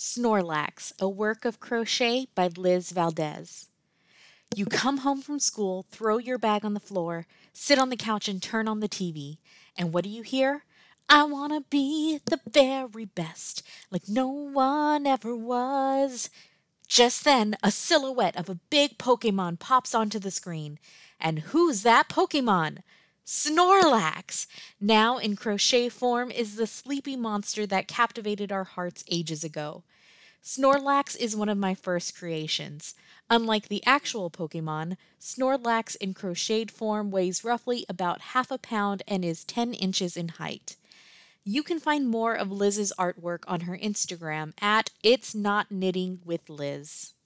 Snorlax, a work of crochet by Liz Valdez. You come home from school, throw your bag on the floor, sit on the couch and turn on the TV. And what do you hear? I wanna be the very best, like no one ever was. Just then, a silhouette of a big Pokemon pops onto the screen. And who's that Pokemon? Snorlax! Now in crochet form is the sleepy monster that captivated our hearts ages ago. Snorlax is one of my first creations. Unlike the actual Pokemon, Snorlax in crocheted form weighs roughly about half a pound and is 10 inches in height. You can find more of Liz's artwork on her Instagram at It's Not Knitting with Liz.